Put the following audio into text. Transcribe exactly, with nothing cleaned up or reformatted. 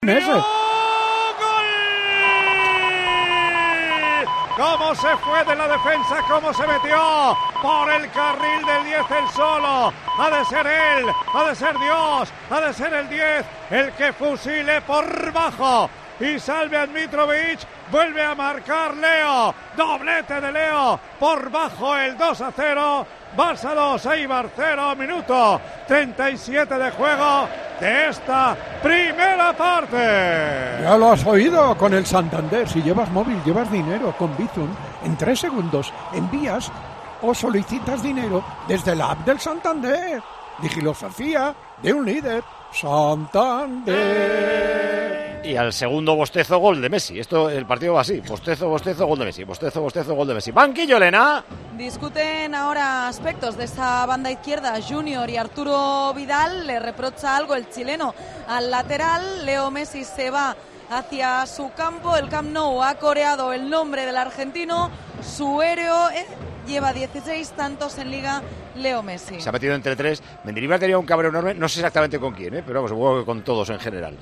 Ese. ¡Gol! ¿Cómo se fue de la defensa? ¿Cómo se metió por el carril del diez el solo? Ha de ser él, ha de ser Dios, ha de ser el diez el que fusile por bajo y salve a Mitrovic. Vuelve a marcar Leo, doblete de Leo, por bajo el dos a cero, Barça dos, Eibar cero, minuto treinta y siete de juego de esta primera parte. Ya lo has oído con el Santander. Si llevas móvil, llevas dinero con Bizum, en tres segundos envías o solicitas dinero desde la app del Santander. Digilosofía de un líder. Santander. Y al segundo bostezo, gol de Messi. Esto, el partido va así: bostezo, bostezo, gol de Messi. Bostezo, bostezo, gol de Messi. Banquillo, Elena. Discuten ahora aspectos de esa banda izquierda. Junior y Arturo Vidal. Le reprocha algo el chileno al lateral. Leo Messi se va hacia su campo. El Camp Nou ha coreado el nombre del argentino. Su héroe eh, lleva dieciséis tantos en Liga. Leo Messi se ha metido entre tres. Mendilibar tenía un cabreo enorme. No sé exactamente con quién, ¿eh? Pero vamos, supongo que con todos en general.